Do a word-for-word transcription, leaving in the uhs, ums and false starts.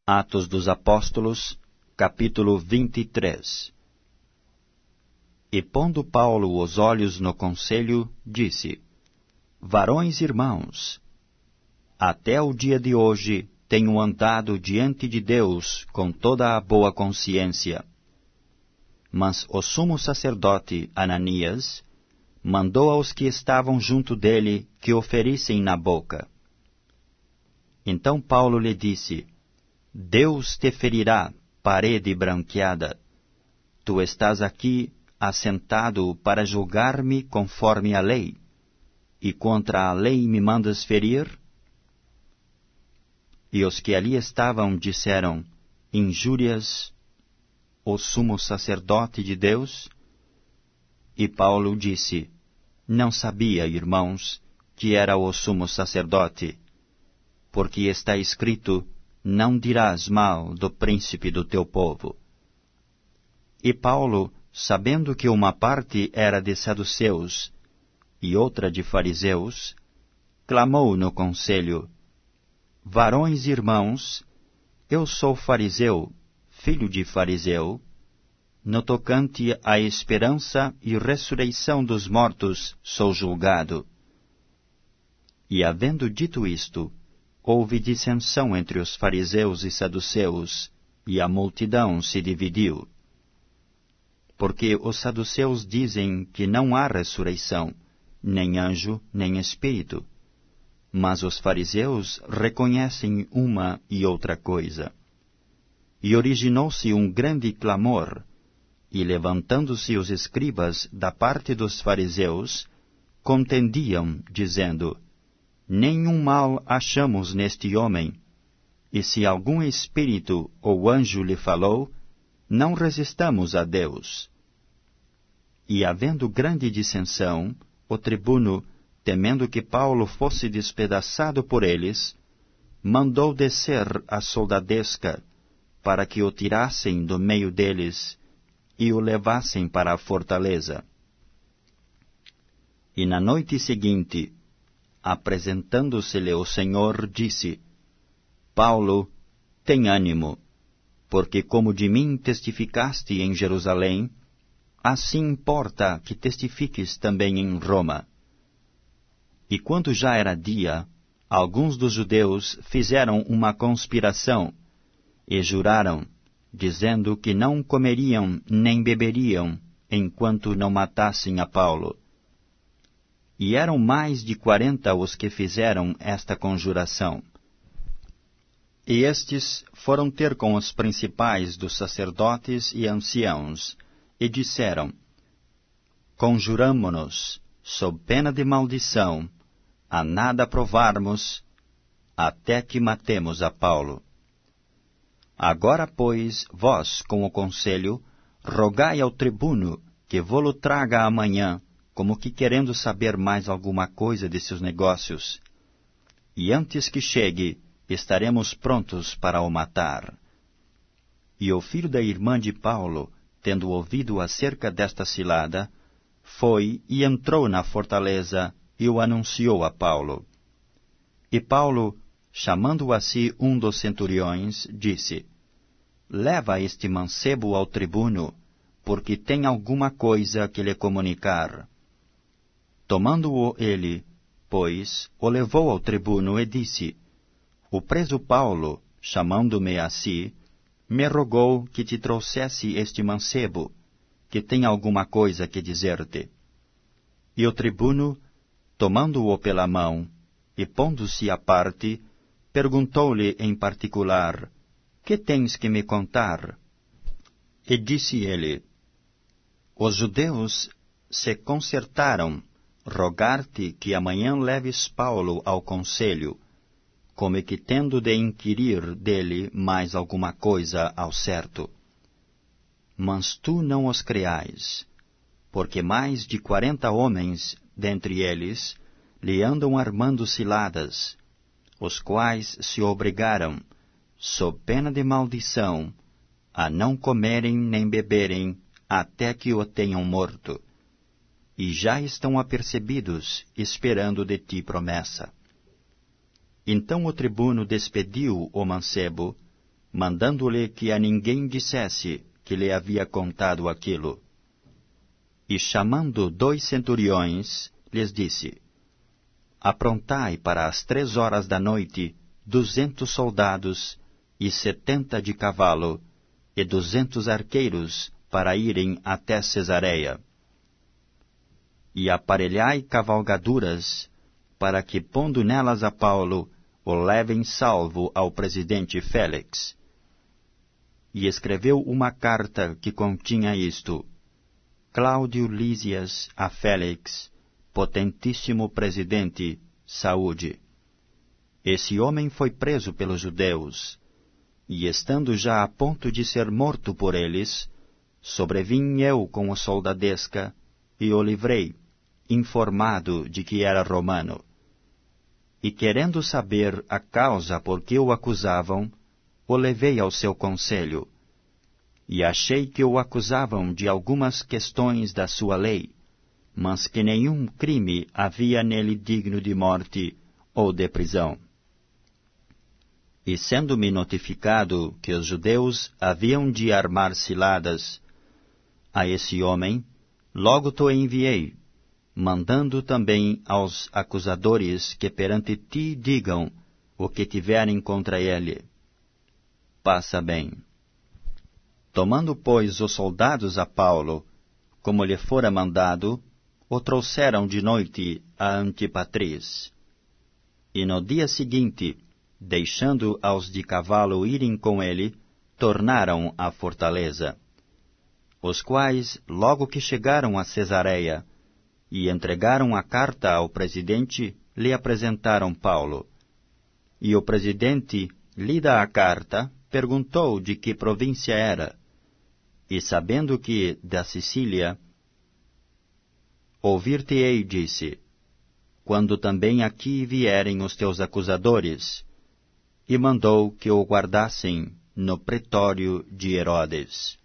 Atos dos Apóstolos, capítulo vinte e três. E pondo Paulo os olhos no conselho, disse: Varões irmãos, até o dia de hoje tenho andado diante de Deus com toda a boa consciência. Mas o sumo sacerdote Ananias mandou aos que estavam junto dele que o ferissem na boca. Então Paulo lhe disse: Deus te ferirá, parede branqueada. Tu estás aqui assentado para julgar-me conforme a lei, e contra a lei me mandas ferir? E os que ali estavam disseram: Injúrias, o sumo sacerdote de Deus? E Paulo disse: Não sabia, irmãos, que era o sumo sacerdote, porque está escrito: Não dirás mal do príncipe do teu povo. E Paulo, sabendo que uma parte era de saduceus e outra de fariseus, clamou no conselho: Varões irmãos, eu sou fariseu, filho de fariseu. No tocante à esperança e ressurreição dos mortos sou julgado. E havendo dito isto, houve dissensão entre os fariseus e saduceus, e a multidão se dividiu. Porque os saduceus dizem que não há ressurreição, nem anjo, nem espírito. Mas os fariseus reconhecem uma e outra coisa. E originou-se um grande clamor, e levantando-se os escribas da parte dos fariseus, contendiam, dizendo: Nenhum mal achamos neste homem, e se algum espírito ou anjo lhe falou, não resistamos a Deus. E havendo grande dissensão, o tribuno, temendo que Paulo fosse despedaçado por eles, mandou descer a soldadesca, para que o tirassem do meio deles e o levassem para a fortaleza. E na noite seguinte, apresentando-se-lhe o Senhor, disse: Paulo, tem ânimo, porque como de mim testificaste em Jerusalém, assim importa que testifiques também em Roma. E quando já era dia, alguns dos judeus fizeram uma conspiração e juraram, dizendo que não comeriam nem beberiam enquanto não matassem a Paulo. E eram mais de quarenta os que fizeram esta conjuração. E estes foram ter com os principais dos sacerdotes e anciãos, e disseram: Conjuramo-nos, sob pena de maldição, a nada provarmos, até que matemos a Paulo. Agora, pois, vós, com o conselho, rogai ao tribuno que vô-lo traga amanhã, como que querendo saber mais alguma coisa de seus negócios. E antes que chegue, estaremos prontos para o matar. E o filho da irmã de Paulo, tendo ouvido acerca desta cilada, foi e entrou na fortaleza e o anunciou a Paulo. E Paulo, chamando a si um dos centuriões, disse: Leva este mancebo ao tribuno, porque tem alguma coisa que lhe comunicar. Tomando-o ele, pois, o levou ao tribuno e disse: O preso Paulo, chamando-me a si, me rogou que te trouxesse este mancebo, que tem alguma coisa que dizer-te. E o tribuno, tomando-o pela mão, e pondo-se à parte, perguntou-lhe em particular: Que tens que me contar? E disse ele: Os judeus se concertaram rogar-te que amanhã leves Paulo ao conselho, como que tendo de inquirir dele mais alguma coisa ao certo. Mas tu não os creais, porque mais de quarenta homens, dentre eles, lhe andam armando ciladas, os quais se obrigaram, sob pena de maldição, a não comerem nem beberem até que o tenham morto, e já estão apercebidos, esperando de ti promessa. Então o tribuno despediu o mancebo, mandando-lhe que a ninguém dissesse que lhe havia contado aquilo. E chamando dois centuriões, lhes disse: Aprontai para as três horas da noite duzentos soldados e setenta de cavalo, e duzentos arqueiros para irem até Cesareia. E aparelhai cavalgaduras, para que, pondo nelas a Paulo, o levem salvo ao presidente Félix. E escreveu uma carta que continha isto: Cláudio Lísias a Félix, potentíssimo presidente, saúde. Esse homem foi preso pelos judeus, e estando já a ponto de ser morto por eles, sobrevim eu com a soldadesca, e o livrei, informado de que era romano. E querendo saber a causa por que o acusavam, o levei ao seu conselho. E achei que o acusavam de algumas questões da sua lei, mas que nenhum crime havia nele digno de morte ou de prisão. E sendo-me notificado que os judeus haviam de armar ciladas a esse homem, logo te enviei, mandando também aos acusadores que perante ti digam o que tiverem contra ele. Passa bem. Tomando, pois, os soldados a Paulo, como lhe fora mandado, o trouxeram de noite a Antipatris. E no dia seguinte, deixando aos de cavalo irem com ele, tornaram à fortaleza. Os quais, logo que chegaram a Cesareia, e entregaram a carta ao presidente, lhe apresentaram Paulo. E o presidente, lida a carta, perguntou de que província era, e sabendo que da Sicília, ouvir-te-ei, disse, quando também aqui vierem os teus acusadores, e mandou que o guardassem no pretório de Herodes.